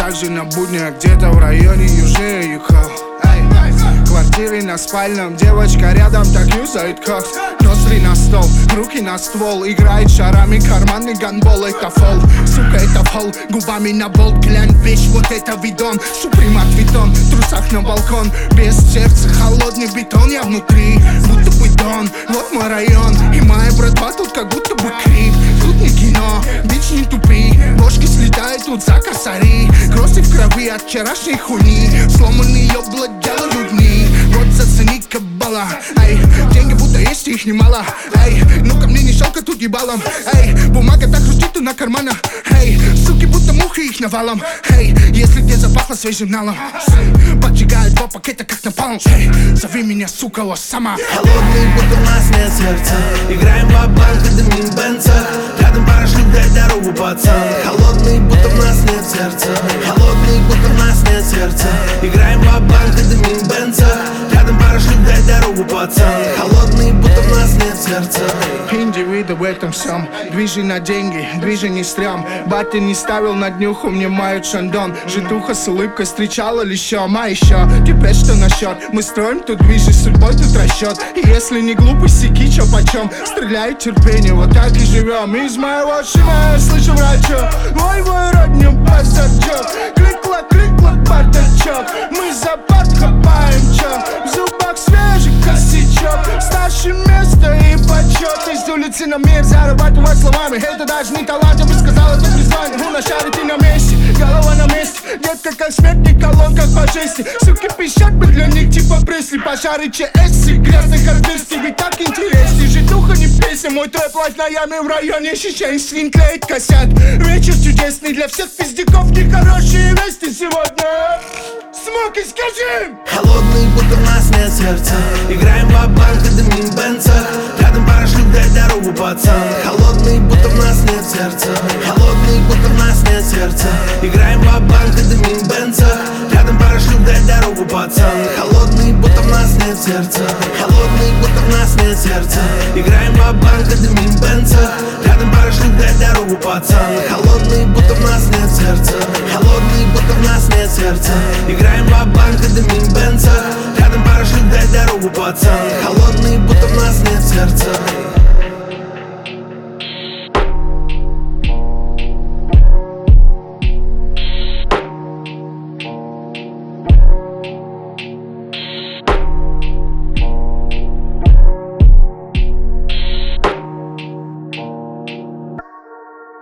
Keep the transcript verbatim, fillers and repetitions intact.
также на буднях где-то в районе южнее ехал. Квартиры на спальном, девочка рядом так юзает кокс. Ноздри на стол, руки на ствол, играет шарами, карманный гандбол. Это фол, сука, это фол, губами на болт. Глянь, вещь, вот это видон, Суприм от Витон, в трусах на балкон. Без сердца, холодный бетон, я внутри, будто бы Дон. Вот мой район, и моя братва тут как будто бы Крик. Тут не кино, бич не тупи, бошки слетают тут за косари. Кровь в крови от вчерашней хуйни, сломанный ёблок делают дни. Вот зацени кабала, эй, деньги будто есть, их немало, эй, ну ко мне не шелка тут ебалом, эй, бумага так хрустит тут на карманах, эй, суки будто мухи их навалом, эй, если где запахло свежим налом, поджигают два пакета как напалм, эй, зови меня, сука, Осама. Холодный, будто у нас нет сердца, играем в банк и дымим бенца, рядом пара шлюп, дай дорогу, пацан. Холодный, будто у нас нет сердца, холодный, будто у нас нет сердца, играем в банк и дымим бенца, рядом пара шлюп, дай дорогу, пацан. Холодный, будто у нас нет сердца. Индивиды в этом всем, движи на деньги, движи не стрём. Батя не ставил на днюху, мне мают шандон. Житуха с улыбкой встречала лещом. А еще, теперь что насчет? Мы строим тут движи, судьбой тут расчет. И если не глупый, сики, чё почем? Стреляет терпение, вот так и живем. Из моего шима я слышу врача, ой, мой родню пасачок. Кликла, кликла, бардачок, мы за подкопаем чё. В зубах свежий косячок, старше место и почет. Из улицы на мир зарабатывать словами, это даже не талант, я бы сказал, это призвание. У нас шарит и на месте, голова на месте, детка как смертник, колонка по жести. Суки пищат бы для них типа Пресли, пожары ЧС и грязных артистов, ведь так интересней. Житуха не песня, мой трэп лайф на яме в районе Чечень. Свин клеит косят, вечер чудесный для всех пиздяков, нехорошие вести сегодня. Смоки, скажи! Холодный, будто у нас нет сердца, играем в банк и дымим бенца, рядом пара шлюп, дай дорогу, пацан. Холодный, будто у нас нет сердца, холодный, будто у нас нет сердца, играем в банк и дымим бенца, рядом пара шлюп, дай дорогу, пацан. Холодный, будто у нас нет сердца, холодный, будто у нас нет сердца, играем в банк и дымим бенца, рядом пара шлюп, дай дорогу, пацан. Холодный, будто у нас нет сердца, холодный, будто у нас нет сердца, играем в банк и дымим бенца, рядом пара шлюп, дай дорогу, пацан. Холодный, будто у нас нет сердца.